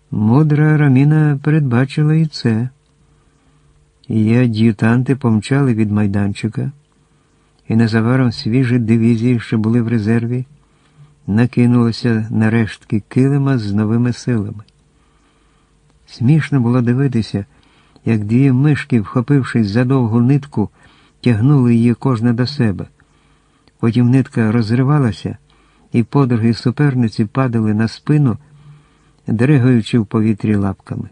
Мудра Раміна передбачила і це. Її ад'ютанти помчали від майданчика, і незабаром свіжі дивізії, що були в резерві, накинулися на рештки килима з новими силами. Смішно було дивитися, як дві мишки, вхопившись за довгу нитку, тягнули її кожна до себе. Потім нитка розривалася, і подруги суперниці падали на спину, дригаючи в повітрі лапками.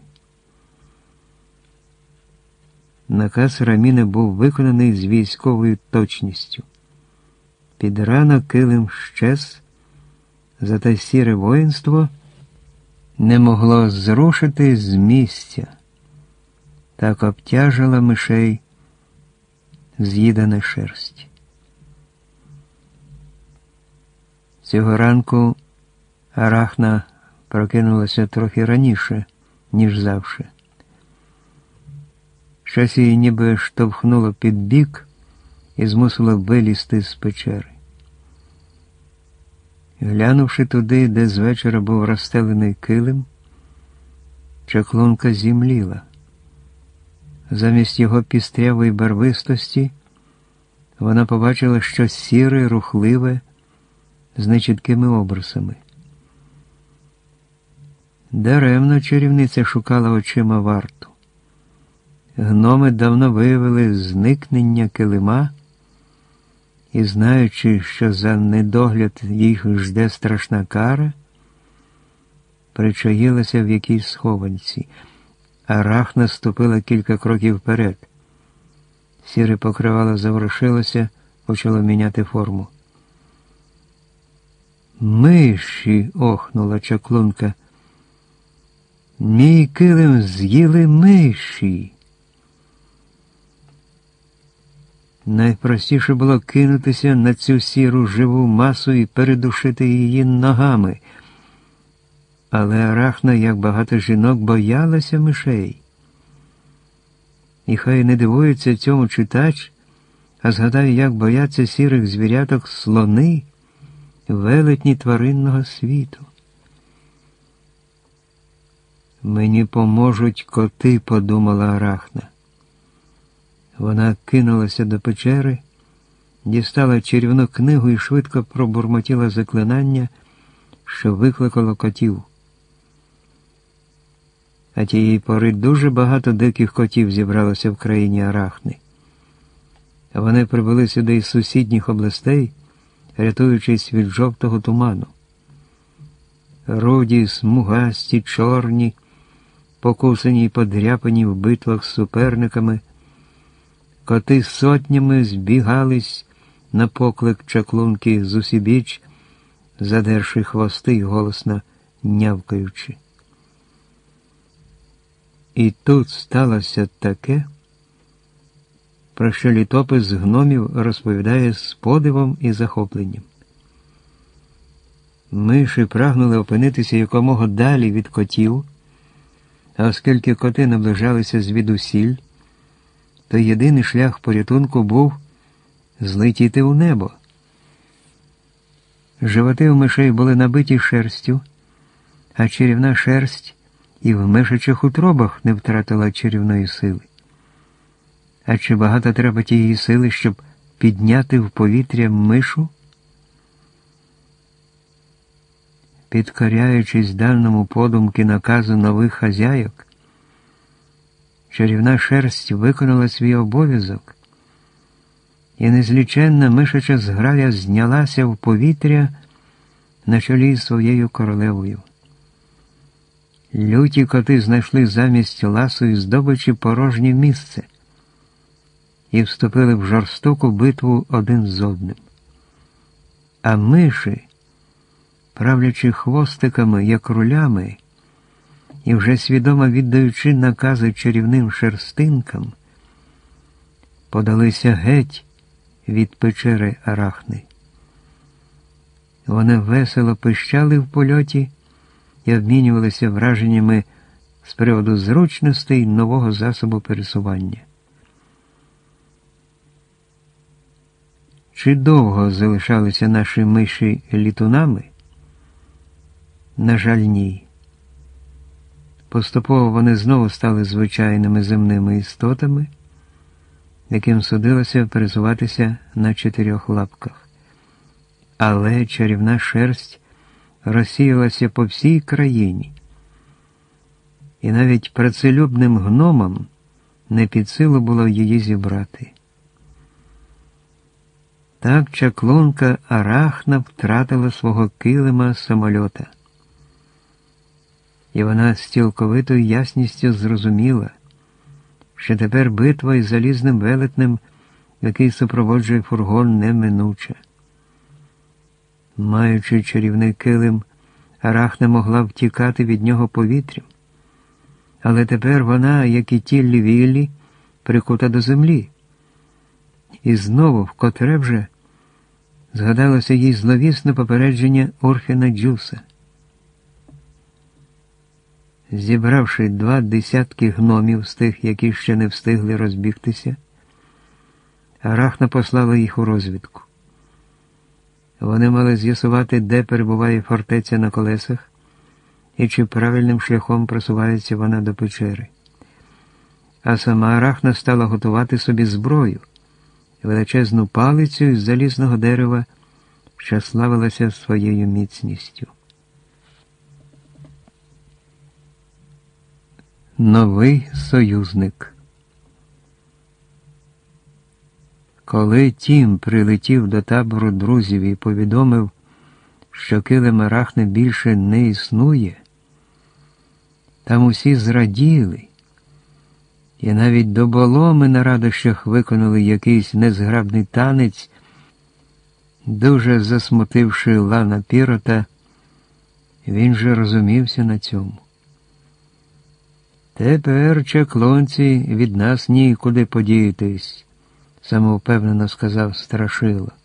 Наказ Раміни був виконаний з військовою точністю. Під ранок килим щез, зате сіре воїнство не могло зрушити з місця. Так обтяжила мишей з'їдана шерсть. Цього ранку Арахна прокинулася трохи раніше, ніж завше. Щось її ніби штовхнуло під бік і змусило вилізти з печери. Глянувши туди, де з вечора був розстелений килим, чаклунка зімліла. Замість його пістрявої барвистості вона побачила щось сіре, рухливе, з нечіткими обрисами. Даремно чарівниця шукала очима варту. Гноми давно виявили зникнення килима і, знаючи, що за недогляд їх жде страшна кара, причаїлася в якійсь схованці. Арахна ступила кілька кроків вперед. Сіре покривало заворушилося, почало міняти форму. «Миші!» – охнула чаклунка. «Мій килим з'їли миші!» Найпростіше було кинутися на цю сіру живу масу і передушити її ногами. Але Арахна, як багато жінок, боялася мишей. І хай не дивується цьому читач, а згадає, як бояться сірих звіряток слони, велетні тваринного світу. «Мені поможуть коти», – подумала Арахна. Вона кинулася до печери, дістала чарівну книгу і швидко пробурмотіла заклинання, що викликало котів. А тієї пори дуже багато диких котів зібралося в країні Арахни. Вони прибули сюди із сусідніх областей, рятуючись від жовтого туману. Руді, смугасті, чорні, покусані й подряпані в битвах з суперниками, коти сотнями збігались на поклик чаклунки зусібіч, задерши хвости й голосно нявкаючи. І тут сталося таке, про що літопис гномів розповідає з подивом і захопленням. Миші прагнули опинитися якомога далі від котів, а оскільки коти наближалися звідусіль, то єдиний шлях порятунку був злетіти у небо. Животи у мишей були набиті шерстю, а чарівна шерсть і в мишачих утробах не втратила чарівної сили. А чи багато треба тієї сили, щоб підняти в повітря мишу? Підкоряючись даному подумки наказу нових хазяйок, чарівна шерсть виконала свій обов'язок, і незліченна мишача зграя знялася в повітря на чолі з своєю королевою. Люті коти знайшли замість ласої здобичі порожнє місце і вступили в жорстоку битву один з одним. А миші, правлячи хвостиками, як рулями, і вже свідомо віддаючи накази чарівним шерстинкам, подалися геть від печери Арахни. Вони весело пищали в польоті і обмінювалися враженнями з приводу зручностей нового засобу пересування. Чи довго залишалися наші миші літунами? На жаль, ні. Поступово вони знову стали звичайними земними істотами, яким судилося пересуватися на 4 лапках. Але чарівна шерсть розсіялася по всій країні, і навіть працелюбним гномам не під силу було її зібрати. Так чаклунка Арахна втратила свого килима-самольота. І вона з цілковитою ясністю зрозуміла, що тепер битва із залізним велетнем, який супроводжує фургон, неминуча. Маючи чарівний килим, Арахна могла втікати від нього повітрям. Але тепер вона, як і Тіллі Віллі, прикута до землі. І знову, вкотре вже, згадалося їй зловісне попередження Орхена Джуса. Зібравши 20 гномів з тих, які ще не встигли розбігтися, Арахна послала їх у розвідку. Вони мали з'ясувати, де перебуває фортеця на колесах, і чи правильним шляхом просувається вона до печери. А сама Арахна стала готувати собі зброю, величезну палицю із залізного дерева, що славилася своєю міцністю. Новий союзник. Коли Тім прилетів до табору друзів і повідомив, що килим Арахни більше не існує, там усі зраділи, і навіть доболоми на радощах виконали якийсь незграбний танець, дуже засмутивши Лана Пірота. Він же розумівся на цьому. «Тепер, чаклунці, від нас нікуди подіятись», – самовпевнено сказав Страшила.